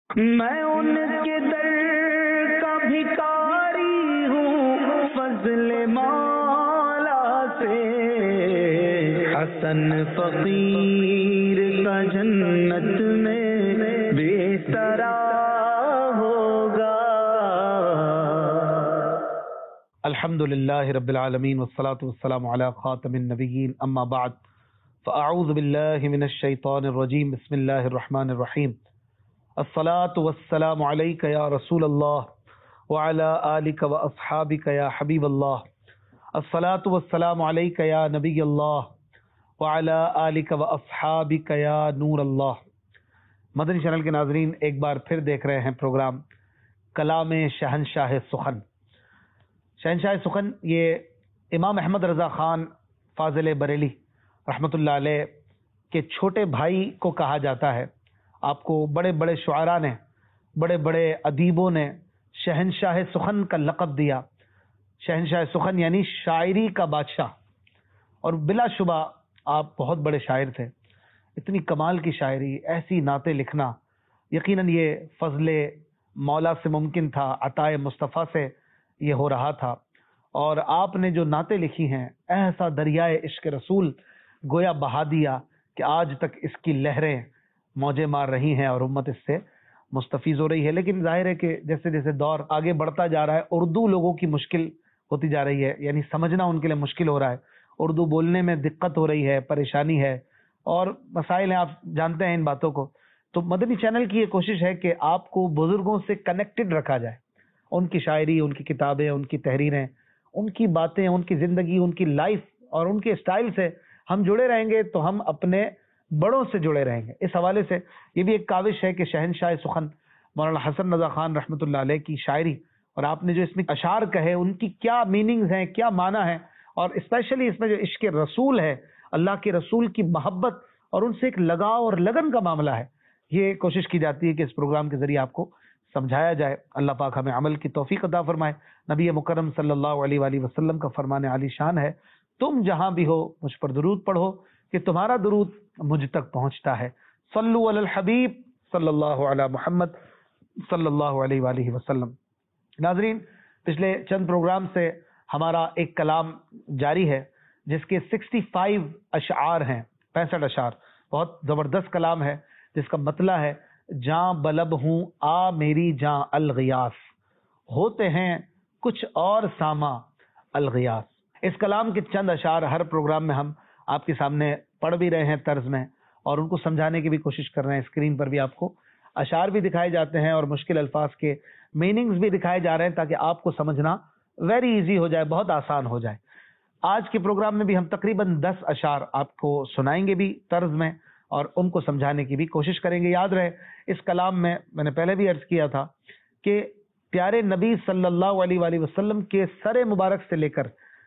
میں ان کے در کا بھکاری ہوں فضل مولا سے، حسن فقیر کا جنت میں بسترا ہوگا۔ الحمد للہ رب العالمین والصلاة والسلام علی خاتم النبیین، اما بعد فاعوذ باللہ من الشیطان الرجیم، بسم اللہ الرحمن الرحیم۔ الصلاة والسلام علیک یا رسول اللہ وعلی آلک واصحابک یا حبیب اللہ۔ الصلاة والسلام علیک یا نبی اللہ وعلی آلک واصحابک یا نور اللہ۔ مدنی چینل کے ناظرین، ایک بار پھر دیکھ رہے ہیں پروگرام کلام شہنشاہ سخن۔ شہنشاہ سخن یہ امام احمد رضا خان فاضل بریلی رحمۃ اللہ علیہ کے چھوٹے بھائی کو کہا جاتا ہے۔ آپ کو بڑے بڑے شعراء نے، بڑے بڑے ادیبوں نے شہنشاہ سخن کا لقب دیا۔ شہنشاہ سخن یعنی شاعری کا بادشاہ، اور بلا شبہ آپ بہت بڑے شاعر تھے۔ اتنی کمال کی شاعری، ایسی نعتیں لکھنا، یقیناً یہ فضل مولا سے ممکن تھا، عطائے مصطفیٰ سے یہ ہو رہا تھا۔ اور آپ نے جو نعتیں لکھی ہیں، ایسا دریائے عشق رسول گویا بہا دیا کہ آج تک اس کی لہریں موجیں مار رہی ہیں اور امت اس سے مستفیض ہو رہی ہے۔ لیکن ظاہر ہے کہ جیسے جیسے دور آگے بڑھتا جا رہا ہے، اردو لوگوں کی مشکل ہوتی جا رہی ہے، یعنی سمجھنا ان کے لیے مشکل ہو رہا ہے، اردو بولنے میں دقت ہو رہی ہے، پریشانی ہے اور مسائل ہیں، آپ جانتے ہیں ان باتوں کو۔ تو مدنی چینل کی یہ کوشش ہے کہ آپ کو بزرگوں سے کنیکٹڈ رکھا جائے، ان کی شاعری، ان کی کتابیں، ان کی تحریریں، ان کی باتیں، ان کی زندگی، ان کی لائف اور ان کے اسٹائل سے ہم جڑے رہیں گے تو ہم اپنے بڑوں سے جڑے رہیں گے۔ اس حوالے سے یہ بھی ایک کاوش ہے کہ شہنشاہ سخن مولانا حسن رضا خان رحمۃ اللہ علیہ کی شاعری، اور آپ نے جو اس میں اشعار کہے، ان کی کیا میننگز ہیں، کیا معنی ہے، اور اسپیشلی اس میں جو عشق رسول ہے، اللہ کے رسول کی محبت اور ان سے ایک لگاؤ اور لگن کا معاملہ ہے، یہ کوشش کی جاتی ہے کہ اس پروگرام کے ذریعے آپ کو سمجھایا جائے۔ اللہ پاک ہمیں عمل کی توفیق عطا فرمائے۔ نبی مکرم صلی اللہ علیہ وآلہ وسلم کا فرمان عالی شان ہے، تم جہاں بھی ہو مجھ پر درود پڑھو کہ تمہارا درود مجھ تک پہنچتا ہے۔ صلو علی الحبیب صلی اللہ علی محمد صلی اللہ علیہ وآلہ وسلم۔ ناظرین، پچھلے چند پروگرام سے ہمارا ایک کلام جاری ہے جس کے 65 اشعار ہیں، 65 اشعار، بہت زبردست کلام ہے جس کا مطلع ہے: جاں بلب ہوں آ میری جاں الغیاث، ہوتے ہیں کچھ اور ساما الغیاث۔ اس کلام کے چند اشعار ہر پروگرام میں ہم آپ کے سامنے پڑھ بھی رہے ہیں طرز میں، اور ان کو سمجھانے کی بھی کوشش کر رہے ہیں۔ اسکرین پر بھی آپ کو اشعار بھی دکھائے جاتے ہیں اور مشکل الفاظ کے میننگز بھی دکھائے جا رہے ہیں تاکہ آپ کو سمجھنا ویری ایزی ہو جائے، بہت آسان ہو جائے۔ آج کے پروگرام میں بھی ہم تقریباً 10 اشعار آپ کو سنائیں گے بھی طرز میں، اور ان کو سمجھانے کی بھی کوشش کریں گے۔ یاد رہے، اس کلام میں نے پہلے بھی عرض کیا تھا کہ پیارے نبی صلی اللہ علیہ وآلہ وسلم کے سر مبارک سے لے کر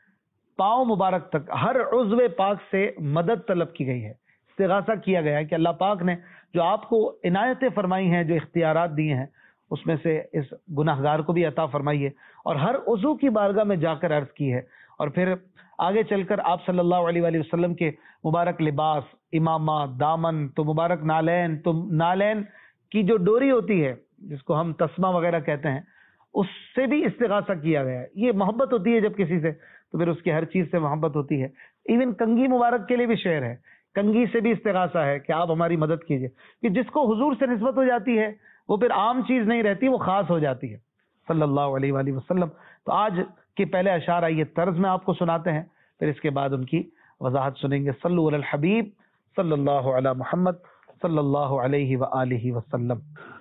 پاؤں مبارک تک ہر عضو پاک سے مدد طلب کی گئی ہے، استغاثہ کیا گیا ہے کہ اللہ پاک نے جو آپ کو عنایتیں فرمائی ہیں، جو اختیارات دیے ہیں، اس میں سے اس گناہ گار کو بھی عطا فرمائیے، اور ہر عضو کی بارگاہ میں جا کر عرض کی ہے۔ اور پھر آگے چل کر آپ صلی اللہ علیہ وآلہ وسلم کے مبارک لباس، امامہ، دامن، تو مبارک نالین، تو نالین کی جو ڈوری ہوتی ہے جس کو ہم تسمہ وغیرہ کہتے ہیں، اس سے بھی استغاثہ کیا گیا ہے۔ یہ محبت ہوتی ہے جب کسی سے، تو پھر اس کی ہر چیز سے محبت ہوتی ہے۔ ایون کنگھی مبارک کے لیے بھی شعر ہے، کنگھی سے بھی استغاثہ ہے کہ آپ ہماری مدد کیجئے، کہ جس کو حضور سے نسبت ہو جاتی ہے وہ پھر عام چیز نہیں رہتی، وہ خاص ہو جاتی ہے صلی اللہ علیہ وآلہ وسلم۔ تو آج کے پہلے اشعار آئیے طرز میں آپ کو سناتے ہیں، پھر اس کے بعد ان کی وضاحت سنیں گے۔ صلو علی الحبیب صلی اللہ علی محمد صلی اللہ علیہ وآلہ وسلم۔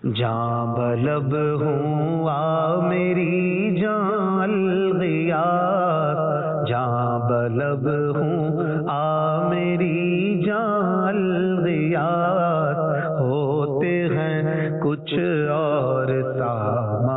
جاں بلب ہوں آ میری جاں الغیاث، جاں بلب ہوں آ میری جاں الغیاث، ہوتے ہیں کچھ اور ساما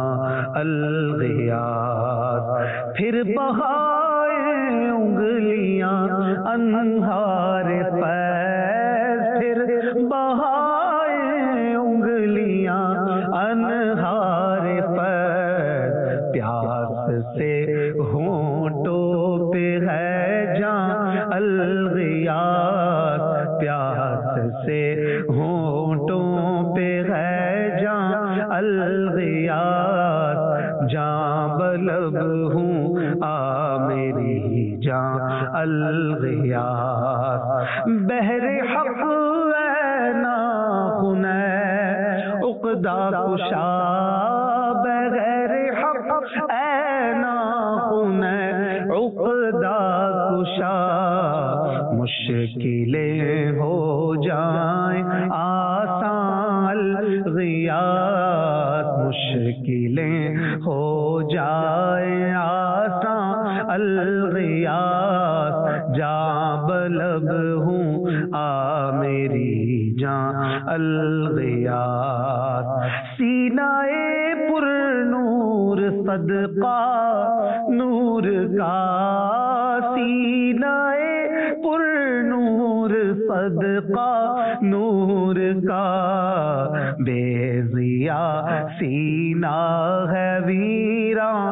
الغیاث، پھر بہائے انگلیاں انہار فیض، پھر بہائے انگلیاں انہار فیض، پیاس سے ہونٹوں پہ ہے جاں الغیاث، پیاس سے ہونٹوں پہ ہے جاں الغیاث جاں بلب ہوں آ میری جاں الغیاث بحر حق اے ناخن عقدہ کشا بغیر حق اے ناخن عقدہ کشا مشکلیں ہو جائیں آسان الغیاث مشکلیں ہو جائیں آسان الغیاث جاں بلب ہوں آ میری جاں الغیاث سینہ پر نور صدقہ نور کا سینہ پر نور صدقہ نور کا بے ضیا سینہ ہے ویراں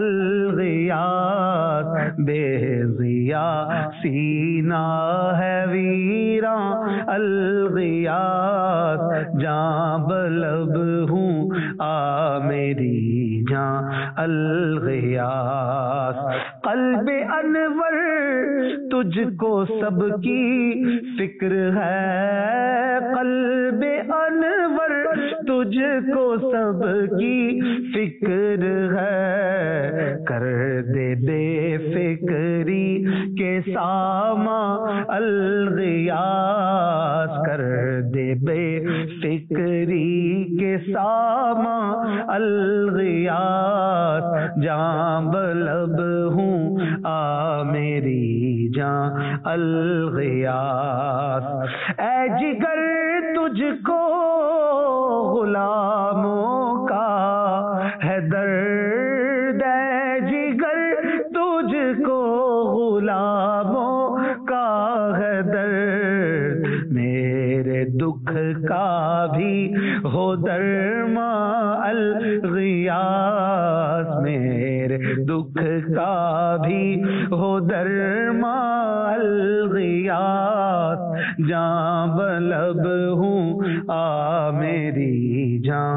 الغیاث بے ضیا سینہ ہے ویراں الغیاث جاں بلب ہوں آ میری جاں الغیاث قلب انور تجھ کو سب کی فکر ہے قلب انور تجھ کو سب کی فکر ہے کر دے بے فکری کے ساما الغیاث کر دے بے فکری کے ساما الغیاث جاں بلب ہوں آ میری جاں الغیاث اے جگر تجھ کو غلاموں کا ہے درد اے جگر تجھ کو غلاموں کا ہے درد میرے دکھ کا بھی ہو درما الغیاث میرے دکھ کا بھی ہو درما الغیاث جاں بلب ہوں آ میری جاں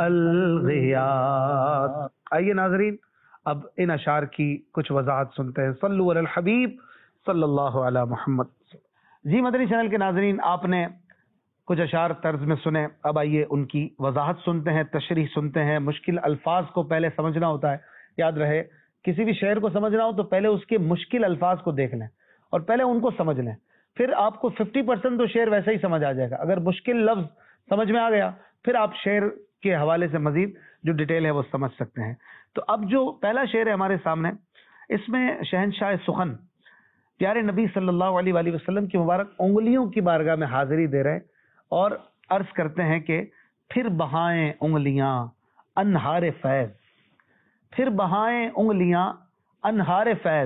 الغیاث. آئیے ناظرین اب ان اشعار کی کچھ وضاحت سنتے ہیں. صلو علی الحبیب صلی اللہ علی محمد. جی مدنی چینل کے ناظرین آپ نے کچھ اشعار طرز میں سنے، اب آئیے ان کی وضاحت سنتے ہیں، تشریح سنتے ہیں. مشکل الفاظ کو پہلے سمجھنا ہوتا ہے، یاد رہے کسی بھی شعر کو سمجھنا ہو تو پہلے اس کے مشکل الفاظ کو دیکھ لیں اور پہلے ان کو سمجھ لیں، پھر آپ کو 50% تو شعر ویسے ہی سمجھ آ جائے گا. اگر مشکل لفظ سمجھ میں آ گیا پھر آپ شعر کے حوالے سے مزید جو ڈیٹیل ہے وہ سمجھ سکتے ہیں. تو اب جو پہلا شعر ہے ہمارے سامنے، اس میں شہنشاہ سخن پیارے نبی صلی اللہ علیہ وآلہ وسلم کی مبارک انگلیوں کی بارگاہ میں حاضری دے رہے اور عرض کرتے ہیں کہ پھر بہائیں انگلیاں انہار فیض، پھر بہائیں انگلیاں انہار فیض،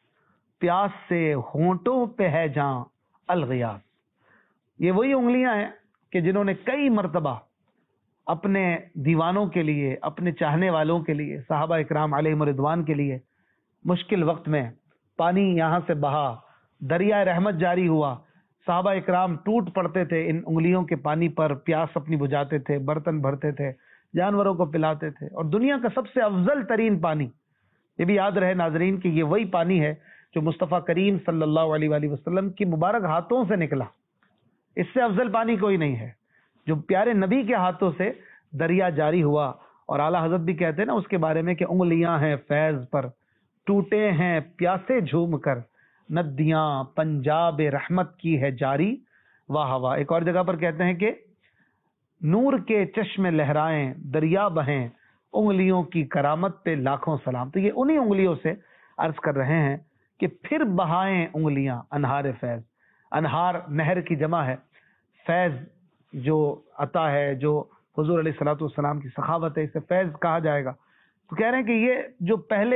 پیاس سے ہونٹوں پہ ہے جاں الغیاث. یہ وہی انگلیاں ہیں کہ جنہوں نے کئی مرتبہ اپنے دیوانوں کے لیے، اپنے چاہنے والوں کے لیے، صحابہ اکرام علیہم رضوان کے لیے مشکل وقت میں پانی یہاں سے بہا، دریائے رحمت جاری ہوا، صحابہ اکرام ٹوٹ پڑتے تھے ان انگلیوں کے پانی پر، پیاس اپنی بجھاتے تھے، برتن بھرتے تھے، جانوروں کو پلاتے تھے. اور دنیا کا سب سے افضل ترین پانی، یہ بھی یاد رہے ناظرین کہ یہ وہی پانی ہے جو مصطفیٰ کریم صلی اللہ علیہ وآلہ وسلم کی مبارک ہاتھوں سے نکلا. اس سے افضل پانی کوئی نہیں ہے جو پیارے نبی کے ہاتھوں سے دریا جاری ہوا. اور اعلیٰ حضرت بھی کہتے ہیں نا اس کے بارے میں کہ انگلیاں ہیں فیض پر، ٹوٹے ہیں پیاسے جھوم کر، ندیاں پنجاب رحمت کی ہے جاری واہ واہ. ایک اور جگہ پر کہتے ہیں کہ نور کے چشمے لہرائیں دریا بہیں، انگلیوں کی کرامت پہ لاکھوں سلام. تو یہ انہی انگلیوں سے عرض کر رہے ہیں کہ پھر بہائیں انگلیاں انہار فیض. انہار نہر کی جمع ہے، فیض جو عطا ہے، جو حضور علیہ الصلوۃ والسلام کی سخاوت ہے، اسے فیض کہا جائے گا. تو کہہ رہے ہیں کہ یہ جو پہلے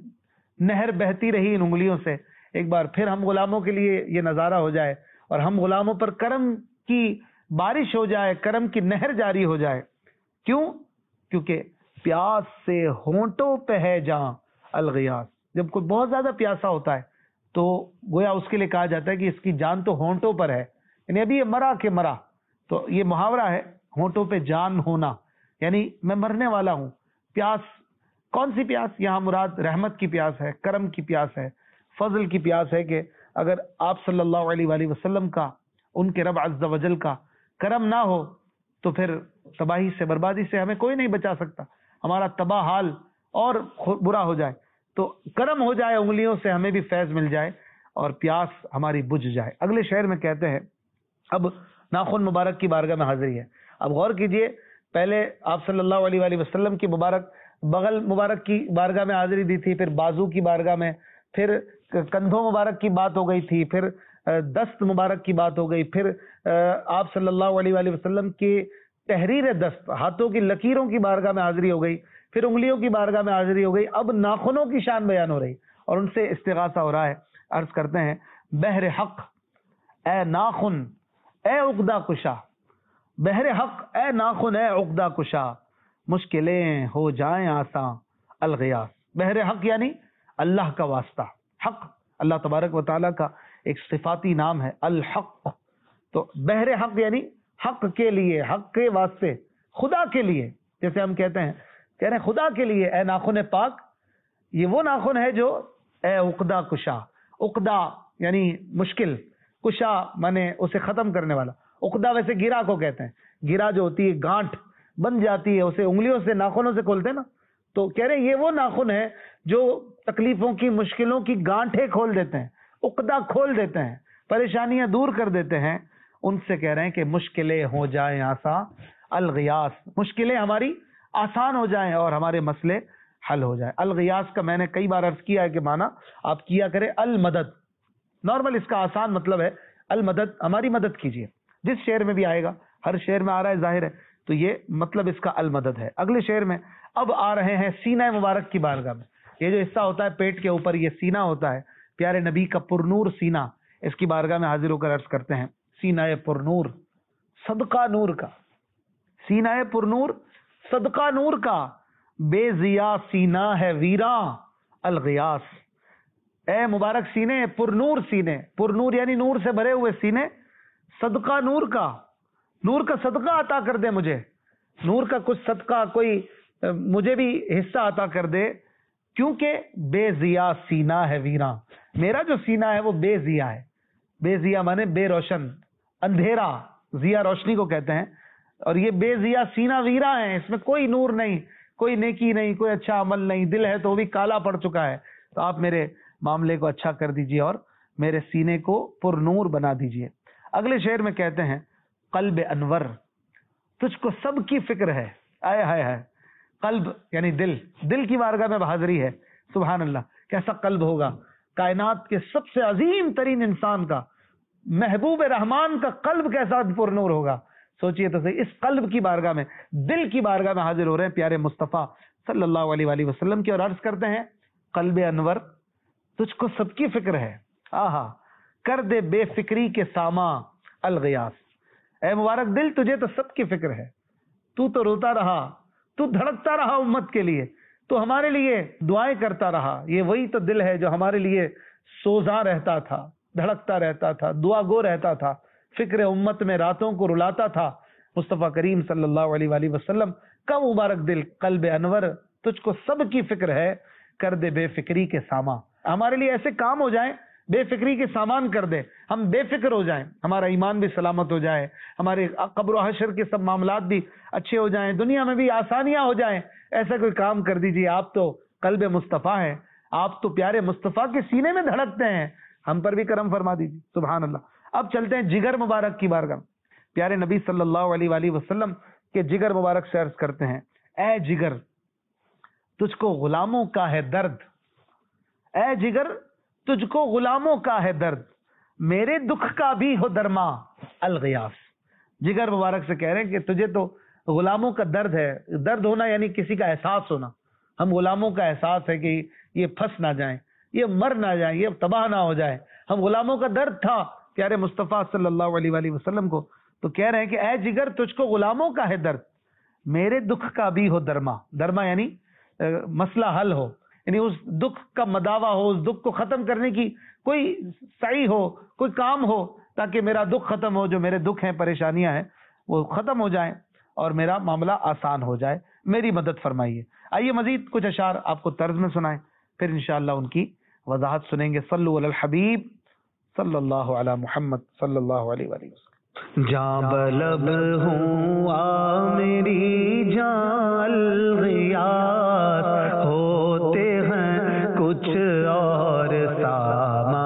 نہر بہتی رہی ان انگلیوں سے، ایک بار پھر ہم غلاموں کے لیے یہ نظارہ ہو جائے اور ہم غلاموں پر کرم کی بارش ہو جائے، کرم کی نہر جاری ہو جائے. کیوں؟ کیونکہ پیاس سے ہونٹوں پہ ہے جاں الغیاث. جب کوئی بہت زیادہ پیاسا ہوتا ہے تو گویا اس کے لیے کہا جاتا ہے کہ اس کی جان تو ہونٹوں پر ہے، یعنی ابھی یہ مرا کہ مرا. تو یہ محاورہ ہے ہونٹوں پہ جان ہونا، یعنی میں مرنے والا ہوں. پیاس کون سی پیاس؟ یہاں مراد رحمت کی پیاس ہے، کرم کی پیاس ہے، فضل کی پیاس ہے کہ اگر آپ صلی اللہ علیہ وآلہ وسلم کا، ان کے رب عز و جل کا کرم نہ ہو تو پھر تباہی سے، بربادی سے ہمیں کوئی نہیں بچا سکتا. ہمارا تباہ حال اور برا ہو جائے تو کرم ہو جائے انگلیوں سے، ہمیں بھی فیض مل جائے اور پیاس ہماری بجھ جائے. اگلے شعر میں کہتے ہیں، اب ناخن مبارک کی بارگاہ میں حاضری ہے. اب غور کیجئے، پہلے آپ صلی اللہ علیہ وآلہ وسلم کی مبارک بغل مبارک کی بارگاہ میں حاضری دی تھی، پھر بازو کی بارگاہ میں، پھر کندھوں مبارک کی بات ہو گئی تھی، پھر دست مبارک کی بات ہو گئی، پھر آپ صلی اللہ علیہ وآلہ وسلم کی تحریر دست، ہاتھوں کی لکیروں کی بارگاہ میں حاضری ہو گئی، پھر انگلیوں کی بارگاہ میں حاضری ہو گئی. اب ناخنوں کی شان بیان ہو رہی اور ان سے استغاثہ ہو رہا ہے. عرض کرتے ہیں، بہر حق اے ناخن اے عقدہ کشا، بہر حق اے ناخن اے عقدہ کشا، مشکلیں ہو جائیں آساں الغیاث. بہر حق یعنی اللہ کا واسطہ. حق اللہ تبارک و تعالیٰ کا ایک صفاتی نام ہے الحق. تو بہر حق یعنی حق کے لیے، حق کے واسطے، خدا کے لیے. جیسے ہم کہتے ہیں، کہہ رہے ہیں خدا کے لیے اے ناخن پاک. یہ وہ ناخن ہے جو اے عقدہ کشا، عقدہ یعنی مشکل، کشا مانے اسے ختم کرنے والا. عقدہ ویسے گرا کو کہتے ہیں، گرا جو ہوتی ہے گانٹھ بن جاتی ہے، اسے انگلیوں سے ناخنوں سے کھولتے ہیں نا. تو کہہ رہے ہیں یہ وہ ناخن ہے جو تکلیفوں کی، مشکلوں کی گانٹھیں کھول دیتے ہیں، عقدہ کھول دیتے ہیں، پریشانیاں دور کر دیتے ہیں. ان سے کہہ رہے ہیں کہ مشکلیں ہو جائیں آسان الغیاث، مشکلیں ہماری آسان ہو جائیں اور ہمارے مسئلے حل ہو جائیں. الغیاث کا میں نے کئی بار عرض کیا ہے کہ معنی آپ کیا کریں المدد. نارمل اس کا آسان مطلب ہے المدد، ہماری مدد کیجیے. جس شعر میں بھی آئے گا، ہر شعر میں آ رہا ہے ظاہر ہے، تو یہ مطلب اس کا المدد ہے. اگلے شعر میں اب آ رہے ہیں سینہ مبارک کی بارگاہ میں. یہ جو حصہ ہوتا ہے پیٹ کے اوپر، یہ سینہ ہوتا ہے، پیارے نبی کا پرنور سینہ. اس کی بارگاہ میں حاضر ہو کر عرض کرتے ہیں، سینہ پرنور صدقہ نور کا، سینہ پرنور صدقہ نور کا، بے ضیا سینہ ہے ویراں الغیاث. اے مبارک سینے، پرنور سینے، پرنور یعنی نور سے بھرے ہوئے سینے، صدقہ نور کا، نور کا صدقہ عطا کر دے مجھے، نور کا کچھ صدقہ کوئی مجھے بھی حصہ عطا کر دے، کیونکہ بے ضیا سینہ ہے ویراں. میرا جو سینہ ہے وہ بے ضیا ہے. بے ضیا مانے بے روشن، اندھیرا، ضیا روشنی کو کہتے ہیں، اور یہ بے ضیا سینہ ویراں ہے، اس میں کوئی نور نہیں، کوئی نیکی نہیں، کوئی اچھا عمل نہیں، دل ہے تو وہ بھی کالا پڑ چکا ہے. تو آپ میرے معاملے کو اچھا کر دیجئے اور میرے سینے کو پر نور بنا دیجئے. اگلے شعر میں کہتے ہیں، قلب انور تجھ کو سب کی فکر ہے. آئے ہائے ہائے، قلب یعنی دل، دل کی بارگاہ میں حاضری ہے. سبحان اللہ، کیسا قلب ہوگا کائنات کے سب سے عظیم ترین انسان کا، محبوب رحمان کا قلب کیسا پر نور ہوگا. سوچئے تو صحیح، اس قلب کی بارگاہ میں، دل کی بارگاہ میں حاضر ہو رہے ہیں پیارے مصطفیٰ صلی اللہ علیہ وآلہ وسلم کی، اور عرض کرتے ہیں، قلب انور تجھ کو سب کی فکر ہے، آہا کر دے بے فکری کے ساما الغیاث. اے مبارک دل، تجھے تو سب کی فکر ہے، تو روتا رہا، تو دھڑکتا رہا امت کے لیے، تو ہمارے لیے دعائیں کرتا رہا. یہ وہی تو دل ہے جو ہمارے لیے سوزاں رہتا تھا، دھڑکتا رہتا تھا، دعا گو رہتا تھا، فکر امت میں راتوں کو رلاتا تھا. مصطفیٰ کریم صلی اللہ علیہ وآلہ وسلم کا مبارک دل، قلب انور تجھ کو سب کی فکر ہے، کر دے بے فکری کے ساما. ہمارے لیے ایسے کام ہو جائیں، بے فکری کے سامان کر دے، ہم بے فکر ہو جائیں، ہمارا ایمان بھی سلامت ہو جائے، ہمارے قبر و حشر کے سب معاملات بھی اچھے ہو جائیں، دنیا میں بھی آسانیاں ہو جائیں. ایسا کوئی کام کر دیجئے. آپ تو قلب مصطفیٰ ہیں، آپ تو پیارے مصطفیٰ کے سینے میں دھڑکتے ہیں، ہم پر بھی کرم فرما دیجیے. سبحان اللہ. اب چلتے ہیں جگر مبارک کی بارگاہ. پیارے نبی صلی اللہ علیہ وآلہ وسلم کے جگر مبارک سے عرض کرتے ہیں، اے جگر تجھ کو غلاموں کا ہے درد، اے جگر تجھ کو غلاموں کا ہے درد، میرے دکھ کا بھی ہو درما الغیاث. جگر مبارک سے کہہ رہے ہیں کہ تجھے تو غلاموں کا درد ہے. درد ہونا یعنی کسی کا احساس ہونا. ہم غلاموں کا احساس ہے کہ یہ پھنس نہ جائیں، یہ مر نہ جائیں، یہ تباہ نہ ہو جائیں. ہم غلاموں کا درد تھا پیارے مصطفیٰ صلی اللہ علیہ وآلہ وسلم کو. تو کہہ رہے ہیں کہ اے جگر تجھ کو غلاموں کا ہے درد، میرے دکھ کا بھی ہو درما. درما یعنی مسئلہ حل ہو، یعنی اس دکھ کا مداوا ہو، اس دکھ کو ختم کرنے کی کوئی سعی ہو، کوئی کام ہو، تاکہ میرا دکھ ختم ہو، جو میرے دکھ ہیں، پریشانیاں ہیں، وہ ختم ہو جائیں. اور میرا معاملہ آسان ہو جائے، میری مدد فرمائیے۔ آئیے مزید کچھ اشعار آپ کو طرز میں سنائیں، پھر انشاءاللہ ان کی وضاحت سنیں گے۔ صلو علی الحبیب صلی اللہ علی محمد صلی اللہ علیہ وآلہ وسلم۔ جاں بلب ہوں آ میری جاں الغیاث، ہوتے ہیں کچھ اور ساما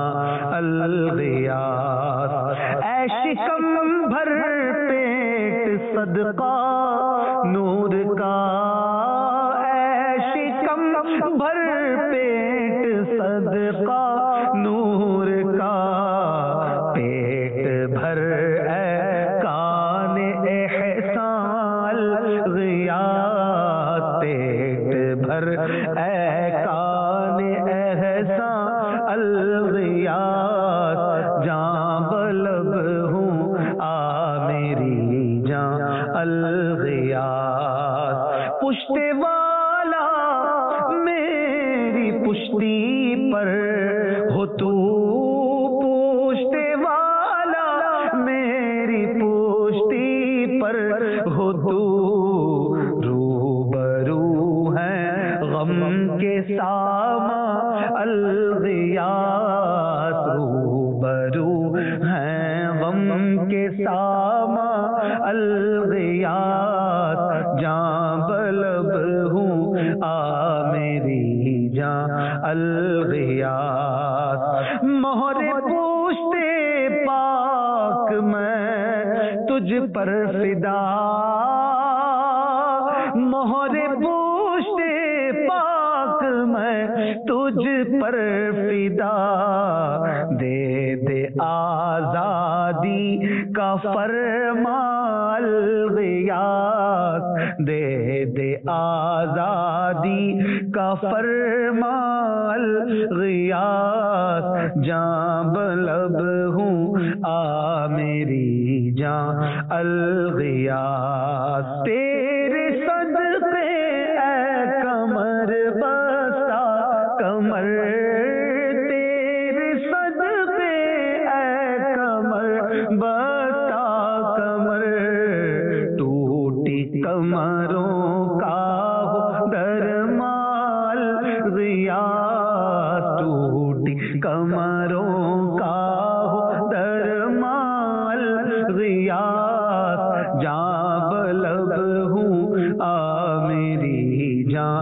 الغیاث، اے شکم بھر پیٹ صدقہ نور کا، اے شکم بھر پیٹ صدقہ نور کا، پیٹ بھر اے کان احسان الغیاث، پیٹ بھر اے کان احسان الغیاث، جاں بلب ہوں آ میری جاں الغیاث، پشت والا میری پشتی پر ہو تو، پشت والا میری پشتی پر ہو تو، روبرو ہے غم کے ساما الغیاث، روبرو ہے غم کے ساما الغیاث، جاں بلب ہوں آ میری جاں الغیاث، مہر پوشت پاک میں تجھ پر فدا، مہر پوشت پاک میں تجھ پر فدا، دے دے آزادی کا فرمان الغیاث، دے دے آزادی کا فرمان الغیاث، جاں بلب ہوں آ میری جاں الغیاث، تیرے صدقے اے کمر بستہ کمر، تیرے صدقے اے کمر بستہ کمر، ٹوٹی کمروں کا ہو درمال غیاث، ٹوٹی کمروں کا ہو درمال غیاث، جاں بلب ہوں آ میری جاں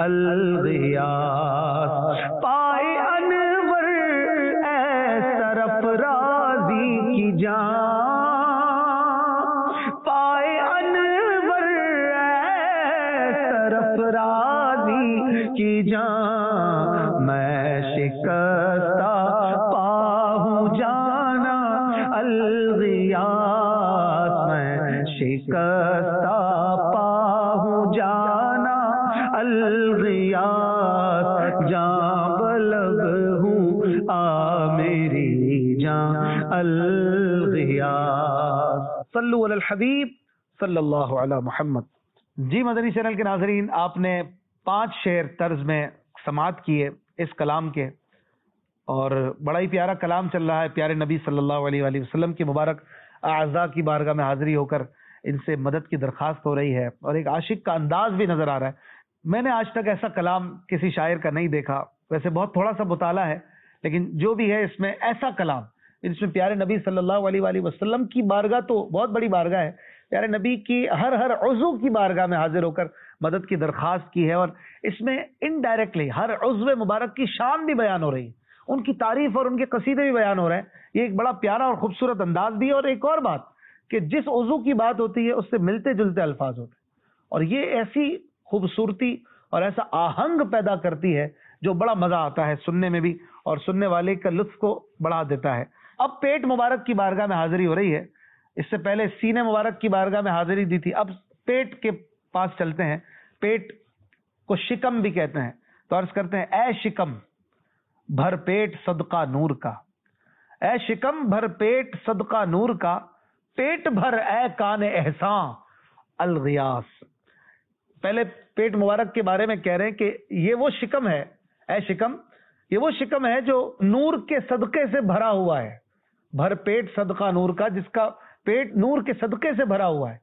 الغیاث، پائے انور اے سرفرازی کی جاں، پائے انور اے سرفرازی کی جاں، میں شکستہ پاہوں جانا الغیاث، میں شکستہ پاہوں جانا الغیاث، جاں بلب ہوں آ میری جاں الغیاث۔ صلو علی الحبیب صلی اللہ علی محمد۔ جی مدنی چینل کے ناظرین، آپ نے 5 شعر طرز میں سماعت کیے اس کلام کے، اور بڑا ہی پیارا کلام چل رہا ہے۔ پیارے نبی صلی اللہ علیہ وآلہ وسلم کی مبارک اعضاء کی بارگاہ میں حاضری ہو کر ان سے مدد کی درخواست ہو رہی ہے، اور ایک عاشق کا انداز بھی نظر آ رہا ہے۔ میں نے آج تک ایسا کلام کسی شاعر کا نہیں دیکھا، ویسے بہت تھوڑا سا مطالعہ ہے، لیکن جو بھی ہے اس میں ایسا کلام جس میں پیارے نبی صلی اللہ علیہ وآلہ وسلم کی بارگاہ تو بہت بڑی بارگاہ ہے، پیارے نبی کی ہر عضو کی بارگاہ میں حاضر ہو کر مدد کی درخواست کی ہے، اور اس میں انڈائریکٹلی ہر عضو مبارک کی شان بھی بیان ہو رہی ہے، ان کی تعریف اور ان کے قصیدے بھی بیان ہو رہے ہیں۔ یہ ایک بڑا پیارا اور خوبصورت انداز بھی ہے، اور ایک اور بات کہ جس عضو کی بات ہوتی ہے اس سے ملتے جلتے الفاظ ہوتے ہیں، اور یہ ایسی خوبصورتی اور ایسا آہنگ پیدا کرتی ہے جو بڑا مزہ آتا ہے سننے میں بھی، اور سننے والے کا لطف کو بڑھا دیتا ہے۔ اب پیٹ مبارک کی بارگاہ میں حاضری ہو رہی ہے، اس سے پہلے سینے مبارک کی بارگاہ میں حاضری دی تھی، اب پیٹ کے پاس چلتے ہیں۔ پیٹ کو شکم بھی کہتے ہیں، تو عرض کرتے ہیں اے شکم بھر پیٹ صدقہ نور کا، اے شکم بھر پیٹ صدقہ نور کا، پیٹ بھر اے کان احسان الغیاث۔ پہلے پیٹ مبارک کے بارے میں کہہ رہے ہیں کہ یہ وہ شکم ہے، اے شکم یہ وہ شکم ہے جو نور کے صدقے سے بھرا ہوا ہے، بھر پیٹ صدقہ نور کا، جس کا پیٹ نور کے صدقے سے بھرا ہوا ہے۔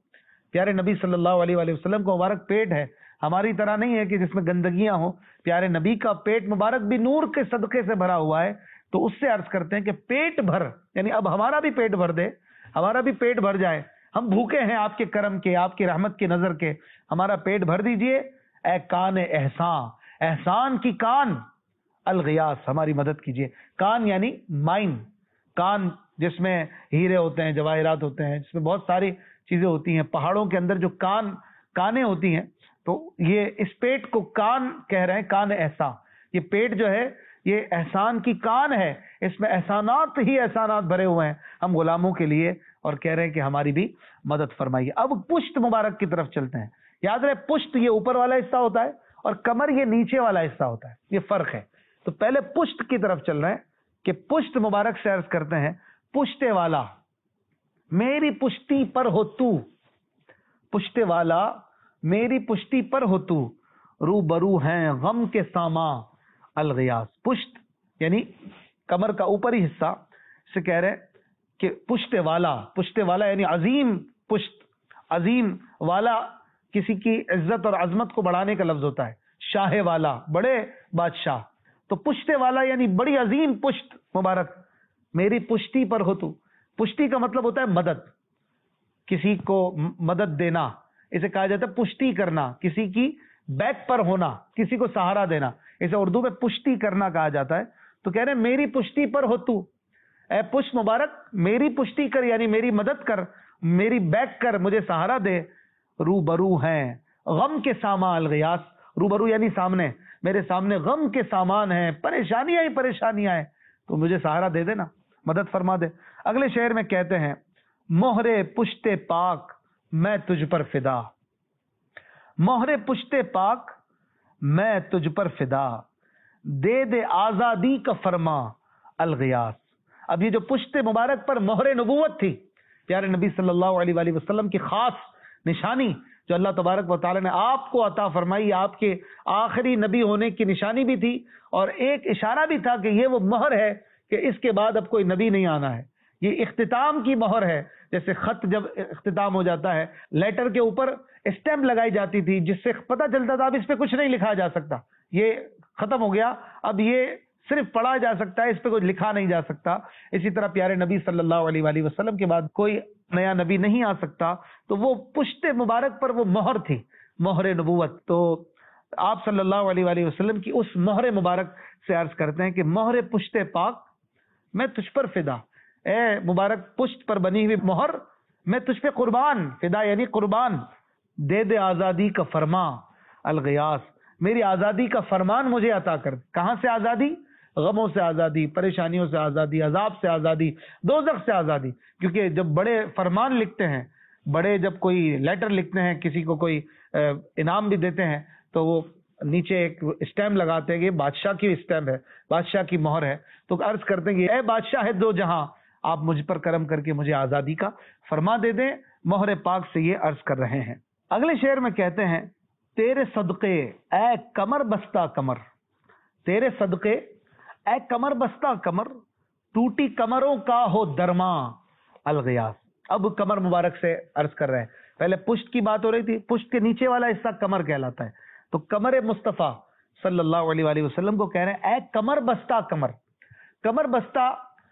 پیارے نبی صلی اللہ علیہ وآلہ وسلم کا مبارک پیٹ ہے، ہماری طرح نہیں ہے کہ جس میں گندگیاں ہوں، پیارے نبی کا پیٹ مبارک بھی نور کے صدقے سے بھرا ہوا ہے. تو اس سے عرض کرتے ہیں کہ پیٹ بھر، یعنی اب ہمارا بھی پیٹ بھر دے، ہمارا بھی پیٹ بھر جائے، ہم بھوکے ہیں آپ کے کرم کے، آپ کی رحمت کی نظر کے، ہمارا پیٹ بھر دیجئے. اے کان احسان، احسان کی کان، الغیاث ہماری مدد کیجئے. کان یعنی مائن، کان جس میں ہیرے ہوتے ہیں، جواہرات ہوتے ہیں، جس میں بہت ساری چیزیں ہوتی ہیں، پہاڑوں کے اندر جو کانیں ہوتی ہیں، تو یہ اس پیٹ کو کان کہہ رہے ہیں، کان احسان. یہ پیٹ جو ہے یہ احسان کی کان ہے، اس میں احسانات ہی احسانات بھرے ہوئے ہیں ہم غلاموں کے لیے، اور کہہ رہے ہیں کہ ہماری بھی مدد فرمائیے. اب پشت مبارک کی طرف چلتے ہیں. یاد رہے پشت یہ اوپر والا حصہ ہوتا ہے اور کمر یہ نیچے والا حصہ ہوتا ہے، یہ فرق ہے. تو پہلے پشت کی طرف چل رہے ہیں کہ پشت مبارک سے عرض کرتے ہیں، پشتے والا میری پشتی پر ہو تو، پشتے والا میری پشتی پر ہو تو، رو برو ہیں غم کے ساما الغیاث. پشت یعنی کمر کا اوپری حصہ سے کہہ رہے کہ پشتے والا، پشتے والا یعنی عظیم پشت، عظیم والا کسی کی عزت اور عظمت کو بڑھانے کا لفظ ہوتا ہے. شاہ والا بڑے بادشاہ، تو پشتے والا یعنی بڑی عظیم پشت مبارک میری پشتی پر ہو تو. پشتی کا مطلب ہوتا ہے مدد، کسی کو مدد دینا، اسے کہا جاتا ہے پشتی کرنا، کسی کی بیک پر ہونا، کسی کو سہارا دینا، اسے اردو میں پشتی کرنا کہا جاتا ہے. تو کہہ رہے ہیں میری پشتی پر ہو تو، اے پشت مبارک میری پشتی کر، یعنی میری مدد کر، میری بیک کر، مجھے سہارا دے. رو برو ہیں غم کے ساما الغیاث، رو برو یعنی سامنے، میرے سامنے غم کے سامان ہیں، پریشانیاں ہی پریشانیاں ہیں، تو مجھے سہارا دے دینا، مدد فرما دے. اگلے شعر میں کہتے ہیں، مہرے پشتے پاک میں تجھ پر فدا، مہرے پشتے پاک میں تجھ پر فدا، دے دے آزادی کا فرما الغیاث. اب یہ جو پشت مبارک پر مہر نبوت تھی، پیارے نبی صلی اللہ علیہ وآلہ وسلم کی خاص نشانی جو اللہ تبارک و تعالی نے آپ کو عطا فرمائی، آپ کے آخری نبی ہونے کی نشانی بھی تھی، اور ایک اشارہ بھی تھا کہ یہ وہ مہر ہے کہ اس کے بعد اب کوئی نبی نہیں آنا ہے. یہ اختتام کی مہر ہے. جیسے خط جب اختتام ہو جاتا ہے، لیٹر کے اوپر اسٹیمپ لگائی جاتی تھی جس سے پتہ چلتا تھا اب اس پہ کچھ نہیں لکھا جا سکتا، یہ ختم ہو گیا، اب یہ صرف پڑھا جا سکتا ہے، اس پہ کچھ لکھا نہیں جا سکتا. اسی طرح پیارے نبی صلی اللہ علیہ وآلہ وسلم کے بعد کوئی نیا نبی نہیں آ سکتا، تو وہ پشت مبارک پر وہ مہر تھی، مہر نبوت. تو آپ صلی اللہ علیہ وآلہ وسلم کی اس مہر مبارک سے عرض کرتے ہیں کہ مہر پشت پاک میں تجھ پر فدا، اے مبارک پشت پر بنی ہوئی مہر میں تجھ پہ قربان، فدا یعنی قربان. دے دے آزادی کا فرما الغیاث، میری آزادی کا فرمان مجھے عطا کر. کہاں سے آزادی؟ غموں سے آزادی، پریشانیوں سے آزادی، عذاب سے آزادی، دوزخ سے آزادی. کیونکہ جب بڑے فرمان لکھتے ہیں، بڑے جب کوئی لیٹر لکھتے ہیں، کسی کو کوئی انعام بھی دیتے ہیں، تو وہ نیچے ایک اسٹیمپ لگاتے ہیں کہ بادشاہ کی اسٹیمپ ہے، بادشاہ کی مہر ہے. تو عرض کرتے ہیں کہ اے بادشاہ ہے دو جہاں، آپ مجھ پر کرم کر کے مجھے آزادی کا فرما دے دیں. مہر پاک سے یہ عرض کر رہے ہیں. اگلے شعر میں کہتے ہیں، تیرے صدقے اے کمر بستہ کمر، تیرے صدقے اے کمر بستہ کمر، ٹوٹی کمروں کا ہو درما الغیاث. اب کمر مبارک سے عرض کر رہے ہیں. پہلے پشت کی بات ہو رہی تھی، پشت کے نیچے والا حصہ کمر کہلاتا ہے. تو کمر مصطفیٰ صلی اللہ علیہ وآلہ وسلم کو کہہ رہے ہیں اے کمر بستہ کمر. کمر بستہ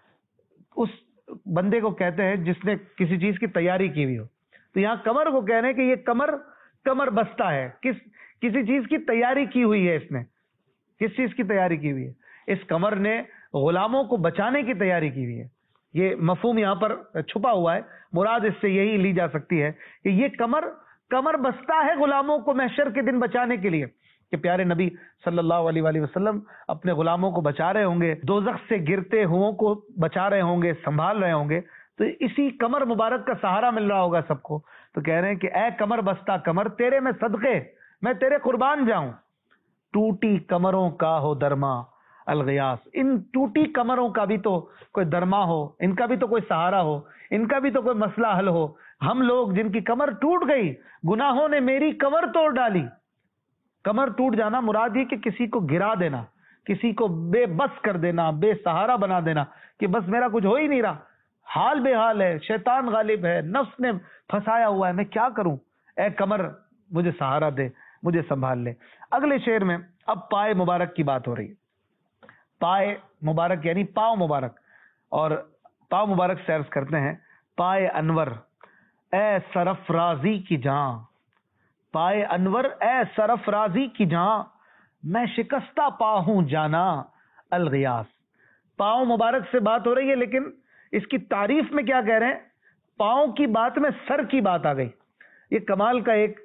اس بندے کو کہتے ہیں جس نے کسی چیز کی تیاری کی ہوئی ہو. تو یہاں کمر کو کہہ رہے ہیں کہ یہ کمر بستہ ہے، کسی چیز کی تیاری کی ہوئی ہے. اس نے کس چیز کی تیاری کی ہوئی ہے؟ اس کمر نے غلاموں کو بچانے کی تیاری کی ہوئی ہے. یہ مفہوم یہاں پر چھپا ہوا ہے. مراد اس سے یہی لی جا سکتی ہے کہ یہ کمر بستہ ہے غلاموں کو محشر کے دن بچانے کے لیے، کہ پیارے نبی صلی اللہ علیہ وآلہ وسلم اپنے غلاموں کو بچا رہے ہوں گے، دوزخ سے گرتے ہوں کو بچا رہے ہوں گے، سنبھال رہے ہوں گے. تو اسی کمر مبارک کا سہارا مل رہا ہوگا سب کو. تو کہہ رہے ہیں کہ اے کمر بستہ کمر، تیرے میں صدقے، میں تیرے قربان جاؤں. ٹوٹی کمروں کا ہو درما الغیاث، ان ٹوٹی کمروں کا بھی تو کوئی درما ہو، ان کا بھی تو کوئی سہارا ہو، ان کا بھی تو کوئی مسئلہ حل ہو. ہم لوگ جن کی کمر ٹوٹ گئی، گناہوں نے میری کمر توڑ ڈالی. کمر ٹوٹ جانا مراد یہ کہ کسی کو گرا دینا، کسی کو بے بس کر دینا، بے سہارا بنا دینا، کہ بس میرا کچھ ہو ہی نہیں رہا، حال بے حال ہے، شیطان غالب ہے، نفس نے پھنسایا ہوا ہے، میں کیا کروں. اے کمر مجھے سہارا دے، مجھے سنبھال لے۔ اگلے شعر میں اب پائے مبارک کی بات ہو رہی ہے۔ پائے مبارک یعنی پاؤں مبارک، اور پاؤں مبارک سے عرض کرتے ہیں پائے انور اے سرفرازی کی جاں، پائے انور اے سرفرازی کی جاں، میں شکستہ پا ہوں جانا الغیاث۔ پاؤں مبارک سے بات ہو رہی ہے، لیکن اس کی تعریف میں کیا کہہ رہے ہیں؟ پاؤں کی بات میں سر کی بات آ گئی۔ یہ کمال کا ایک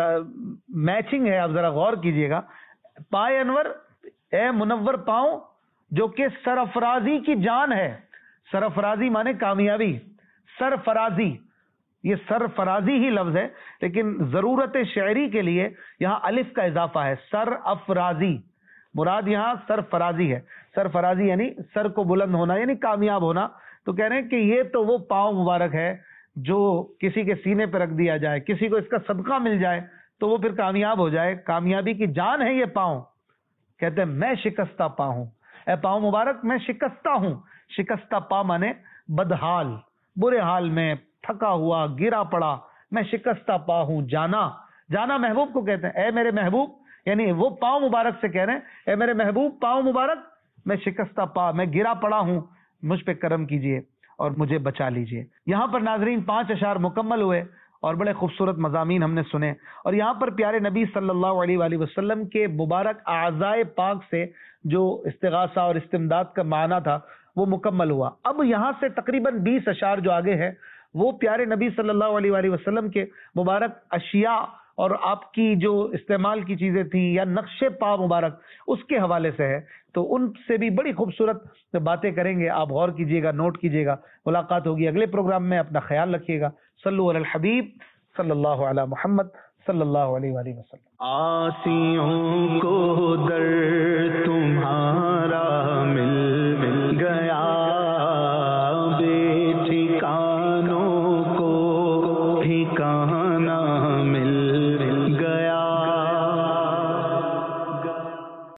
میچنگ ہے، آپ ذرا غور کیجئے گا۔ پائے انور اے منور پاؤں جو کہ سرفرازی کی جان ہے۔ سرفرازی مانے کامیابی، سرفرازی، یہ سرفرازی ہی لفظ ہے، لیکن ضرورت شعری کے لیے یہاں الف کا اضافہ ہے، سر افرازی، مراد یہاں سرفرازی ہے۔ سرفرازی یعنی سر کو بلند ہونا، یعنی کامیاب ہونا۔ تو کہہ رہے ہیں کہ یہ تو وہ پاؤں مبارک ہے جو کسی کے سینے پہ رکھ دیا جائے، کسی کو اس کا صدقہ مل جائے تو وہ پھر کامیاب ہو جائے، کامیابی کی جان ہے یہ پاؤں۔ کہتے ہیں میں شکستہ پا ہوں، اے پاؤں مبارک میں شکستہ ہوں۔ شکستہ پا مانے بدحال، برے حال میں، تھکا ہوا، گرا پڑا، میں شکستہ پا ہوں جانا۔ جانا محبوب کو کہتے ہیں، اے میرے محبوب، یعنی وہ پاؤں مبارک سے کہہ رہے ہیں اے میرے محبوب پاؤں مبارک میں شکستہ پا، میں گرا پڑا ہوں، مجھ پہ کرم کیجئے اور مجھے بچا لیجئے۔ یہاں پر ناظرین 5 اشعار مکمل ہوئے اور بڑے خوبصورت مضامین ہم نے سنے، اور یہاں پر پیارے نبی صلی اللہ علیہ وآلہ وسلم کے مبارک اعضائے پاک سے جو استغاثہ اور استمداد کا معنی تھا وہ مکمل ہوا۔ اب یہاں سے تقریباً 20 اشعار جو آگے ہیں وہ پیارے نبی صلی اللہ علیہ وآلہ وسلم کے مبارک اشیاء اور آپ کی جو استعمال کی چیزیں تھیں یا نقش پا مبارک اس کے حوالے سے ہے، تو ان سے بھی بڑی خوبصورت باتیں کریں گے۔ آپ غور کیجئے گا، نوٹ کیجئے گا۔ ملاقات ہوگی اگلے پروگرام میں، اپنا خیال رکھیے گا۔ صلو علی الحبیب صلی اللہ علی محمد صلی اللہ علیہ وآلہ وسلم۔ آسیوں کو در